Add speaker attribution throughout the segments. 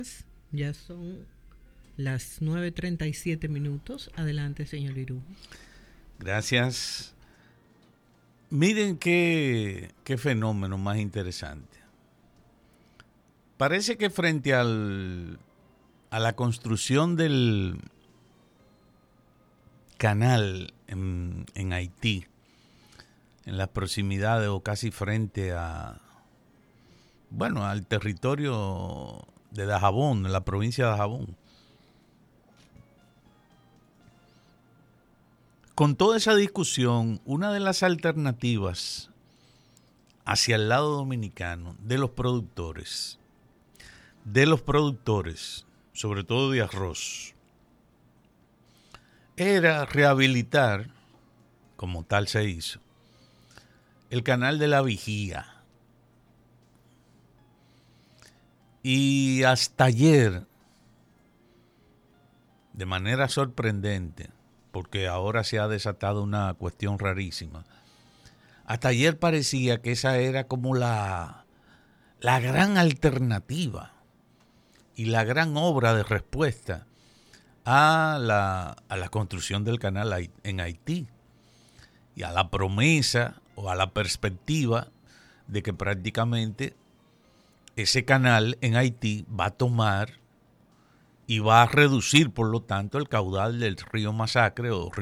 Speaker 1: Ya son las 9:37 minutos. Adelante, señor Irujo.
Speaker 2: Gracias. Miren qué fenómeno más interesante. Parece que frente a la construcción del canal en Haití, en las proximidades o casi frente al territorio de Dajabón, en la provincia de Dajabón, con toda esa discusión, una de las alternativas hacia el lado dominicano de los productores, sobre todo de arroz, era rehabilitar, como tal se hizo, el canal de la Vigía. Y hasta ayer, de manera sorprendente, porque ahora se ha desatado una cuestión rarísima, hasta ayer parecía que esa era como la gran alternativa y la gran obra de respuesta a la construcción del canal en Haití y a la promesa o a la perspectiva de que prácticamente ese canal en Haití va a tomar y va a reducir, por lo tanto, el caudal del río Masacre o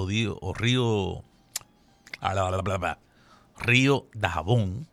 Speaker 2: río Dajabón,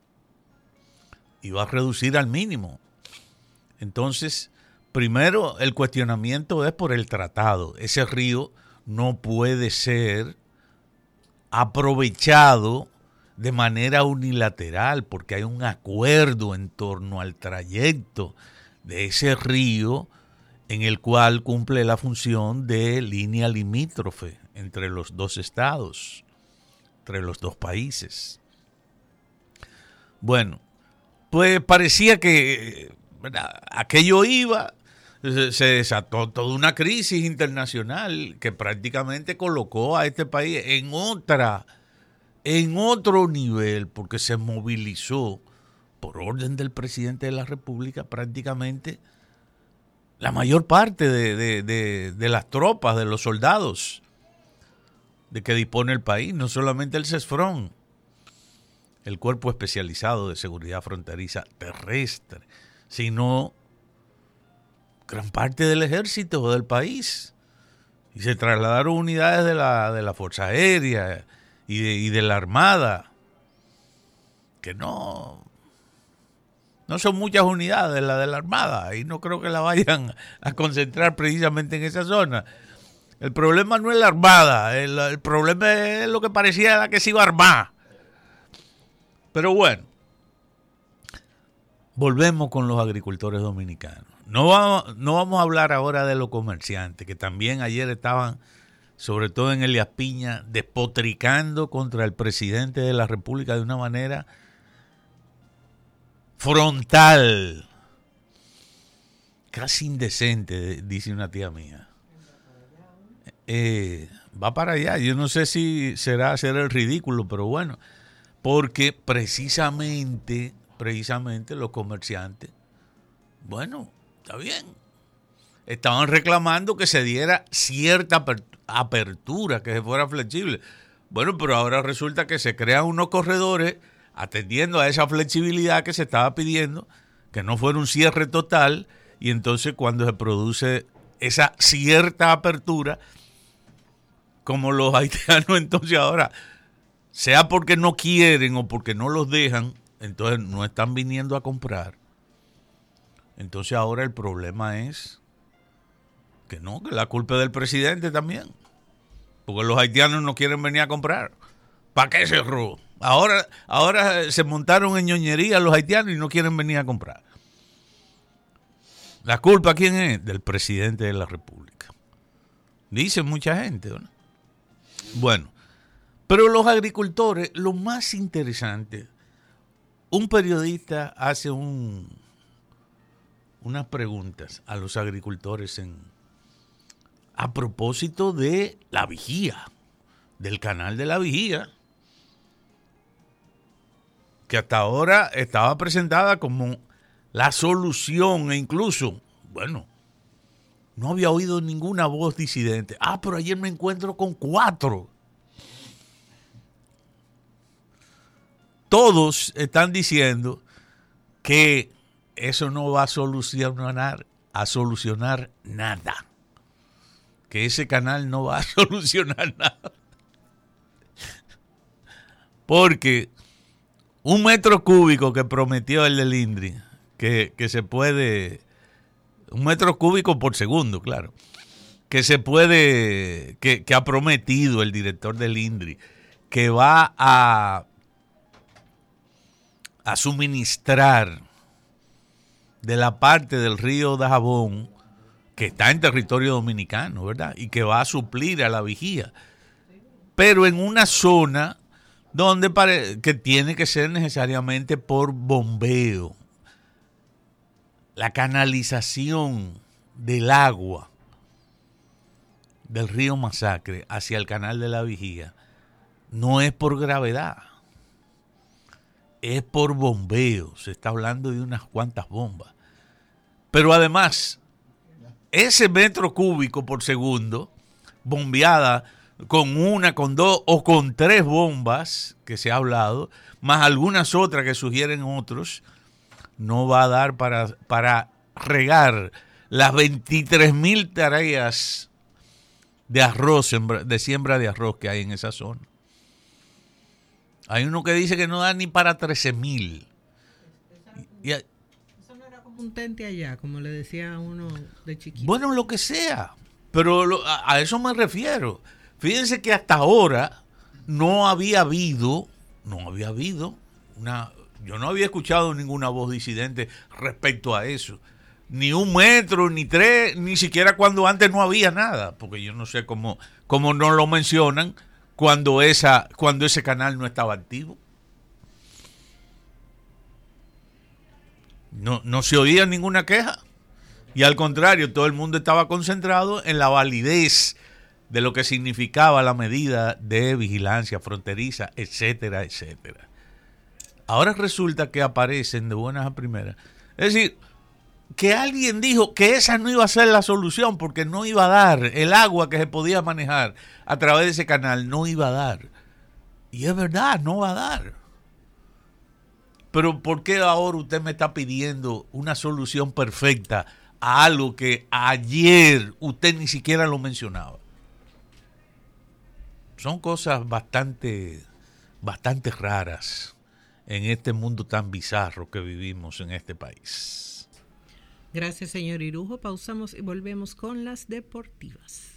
Speaker 2: y va a reducir al mínimo. Entonces, primero el cuestionamiento es por el tratado. Ese río no puede ser aprovechado de manera unilateral porque hay un acuerdo en torno al trayecto de ese río en el cual cumple la función de línea limítrofe entre los dos estados, entre los dos países. Bueno, pues parecía que, ¿verdad?, aquello iba, se desató toda una crisis internacional que prácticamente colocó a este país en otro nivel, porque se movilizó por orden del presidente de la República prácticamente la mayor parte de las tropas, de los soldados de que dispone el país, no solamente el CESFRON, el Cuerpo Especializado de Seguridad Fronteriza Terrestre, sino gran parte del ejército del país. Y se trasladaron unidades de la Fuerza Aérea y de la Armada, que no son muchas unidades las de la Armada, y no creo que la vayan a concentrar precisamente en esa zona. El problema no es la Armada, el problema es lo que parecía la que se iba a armar. Pero bueno, volvemos con los agricultores dominicanos. No vamos a hablar ahora de los comerciantes, que también ayer estaban, sobre todo en Elías Piña, despotricando contra el presidente de la República de una manera frontal, casi indecente, dice una tía mía. Va para allá. Yo no sé si será hacer el ridículo, pero bueno, porque precisamente los comerciantes, bueno, está bien, estaban reclamando que se diera cierta apertura, que se fuera flexible. Bueno, pero ahora resulta que se crean unos corredores atendiendo a esa flexibilidad que se estaba pidiendo, que no fuera un cierre total, y entonces cuando se produce esa cierta apertura, como los haitianos entonces ahora, sea porque no quieren o porque no los dejan, entonces no están viniendo a comprar. Entonces ahora el problema es que la culpa es del presidente también, porque los haitianos no quieren venir a comprar. ¿Para qué cerró? Ahora se montaron en ñoñería los haitianos y no quieren venir a comprar. ¿La culpa quién es? Del presidente de la República. Dice mucha gente, ¿no? Bueno, pero los agricultores, lo más interesante, un periodista hace unas preguntas a los agricultores a propósito de la vigía, del canal de la vigía, que hasta ahora estaba presentada como la solución, e incluso Bueno, no había oído ninguna voz disidente. Pero ayer me encuentro con 4. Todos están diciendo que eso no va a solucionar nada. Que ese canal no va a solucionar nada. Porque 1 metro cúbico que prometió el del INDRI, que se puede, 1 metro cúbico por segundo, claro, que se puede, que ha prometido el director del INDRI, que va a suministrar de la parte del río Dajabón, que está en territorio dominicano, ¿verdad? Y que va a suplir a la vigía. Pero en una zona donde que tiene que ser necesariamente por bombeo. La canalización del agua del río Masacre hacia el canal de la Vigía no es por gravedad, es por bombeo. Se está hablando de unas cuantas bombas. Pero además, ese metro cúbico por segundo, bombeada con 1, con 2 o con 3 bombas que se ha hablado, más algunas otras que sugieren otros, no va a dar para regar las 23,000 tareas de arroz, de siembra de arroz que hay en esa zona. Hay uno que dice que no da ni para 13,000.
Speaker 1: Eso no era como un tente allá, como le decía uno de chiquito.
Speaker 2: Bueno, lo que sea, pero a eso me refiero. Fíjense que hasta ahora no había habido yo no había escuchado ninguna voz disidente respecto a eso. Ni 1 metro, ni 3, ni siquiera cuando antes no había nada, porque yo no sé cómo no lo mencionan cuando ese canal no estaba activo. No se oía ninguna queja. Y al contrario, todo el mundo estaba concentrado en la validez de lo que significaba la medida de vigilancia fronteriza, etcétera, etcétera. Ahora resulta que aparecen de buenas a primeras. Es decir, que alguien dijo que esa no iba a ser la solución porque no iba a dar el agua que se podía manejar a través de ese canal, no iba a dar. Y es verdad, no va a dar. Pero ¿por qué ahora usted me está pidiendo una solución perfecta a algo que ayer usted ni siquiera lo mencionaba? Son cosas bastante raras en este mundo tan bizarro que vivimos en este país.
Speaker 1: Gracias, señor Irujo. Pausamos y volvemos con las deportivas.